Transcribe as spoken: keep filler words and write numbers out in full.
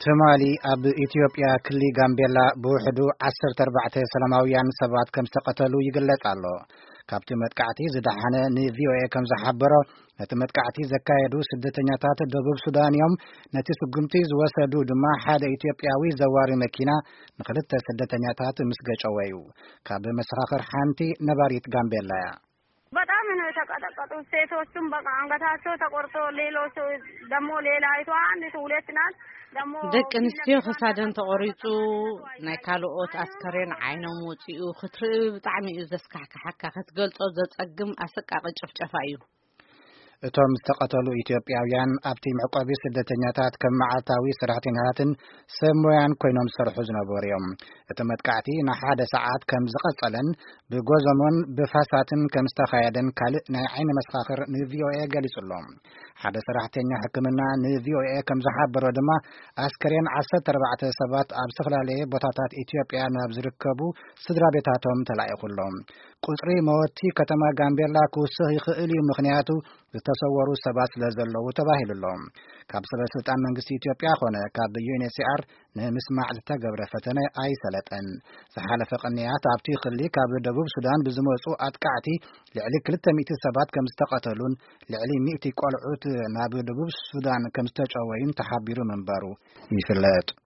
ትማሊ ኣብ ኢትዮጵያ ክልል ጋምቤላ ብውሕዱ ዓሰርተ ኣርባዕተ ሰላማውያን ሰባት ከም ዝተቀተሉ ይግለጽ ኣሎ። ካብቲ መጥቃዕቲ ዝደሓነ ንቪኦኤ ከም ዝሓበሮ ነቲ መጥቃዕቲ ዘካየዱ ስደተኛታት ደቡብ ሱዳን እዮም። ነቲ ስጉምቲ ዝወሰዱ ድማ ሓደ ኢትዮጵያዊ ዘዋሪ መኪና ንክልተ ስደተኛታት ምስ ገጨው እዩ። ካብ መሰኻኽር ሓንቲ ነባሪት ጋምቤላ እያ። በጣም ነው የተቀጠቀጡት። ሴቶቹም በቃ አንገታቸው ተቆርጦ ሌሎች ደግሞ ሌላይቷ አንዲት ሁለት ናት። ደቂ ኣንስትዮ ክሳደን ተቆሪጹ ናይ ካልኦት ኣስከሬን ዓይኖም ወፂኡ ክትርኢ ብጣዕሚ እዩ ዘስካሕክሐካ ክትገልጾ ዘጸግም ኣሰቃቂ ጭፍጨፋ እዩ። እቶም ዝተቀተሉ ኢትዮጵያውያን ኣብቲ መዕቆቢ ስደተኛታት ከም መዓልታዊ ሰራሕተኛታትን ሰብ ሞያን ኮይኖም ዝሰርሑ ዝነበሩ እዮም። እቲ መጥቃዕቲ ንሓደ ሰዓት ከም ዝቐጸለን ብጎዘሞን ብፋሳትን ከም ዝተኻየደን ካልእ ናይ ዓይኒ መስኻኽር ንቪኦኤ ገሊጹሎም። ሓደ ሰራሕተኛ ሕክምና ንቪኦኤ ከም ዝሓበሮ ድማ ኣስከሬን ዓሰርተ ኣርባዕተ ሰባት ኣብ ዝተፈላለየ ቦታታት ኢትዮጵያ ናብ ዝርከቡ ስድራ ቤታቶም ተላኢኹሎም። ቁጽሪ መወቲ ከተማ ጋምቤላ ክውስኽ ይኽእል እዩ ምኽንያቱ ዝተሰወሩ ሰባት ስለዘለዉ ተባሂሉሎም። ካብ ሰበስልጣን መንግስቲ ኢትዮጵያ ኾነ ካብ ዩኤንኤችሲአር ንምስማዕ ዝተገብረ ፈተነ ኣይሰለጠን። ዝሓለፈ ቅንያት ኣብቲ ክልል ካብ ደቡብ ሱዳን ብዝመፁ ኣጥቃዕቲ ልዕሊ ክልተ ሚእቲ ሰባት ከም ዝተቀተሉን ልዕሊ ሚእቲ ቆልዑት ናብ ደቡብ ሱዳን ከም ዝተጨወዩን ተሓቢሩ ምንባሩ ይፍለጥ።